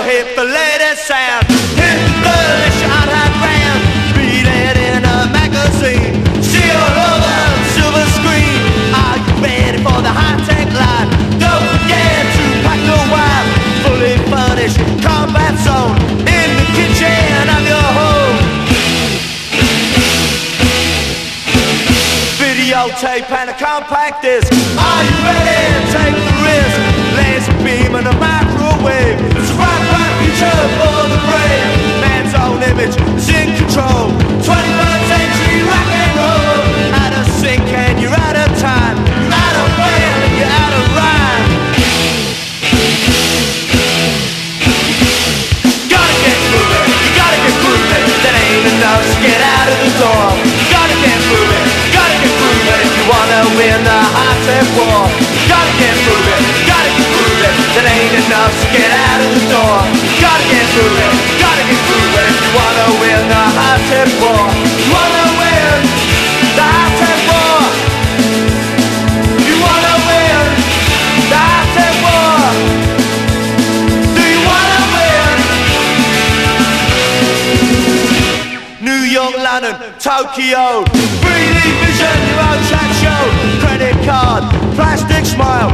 hit the latest sound. Hit the shot hat band, read it in a magazine. See all over the silver screen. Are you ready for the high-tech line? Don't forget to pack your wife. Fully furnished combat zone in the kitchen of your home. Videotape and a compact disc. Are you ready? Take the risk. Laser beam and a microwave. It's a bright future for the brave. Man's own image is in control. 21st century rock and roll. Out of sync and you're out of time. You're out of plan and you're out of rhyme. Gotta get moving, you gotta get moving. That ain't enough to get out of the door. You gotta get moving, you gotta get moving. If you wanna win the high-tech war. You gotta get moving, you gotta get moving. That ain't enough to get out of the door. You gotta get moving, you gotta get moving. If you wanna win the high-tech war. You wanna win the high-tech war. You wanna win the high-tech war. Do you wanna win? New York, London, Tokyo. 3D vision, your own chat show. Credit card, plastic smile.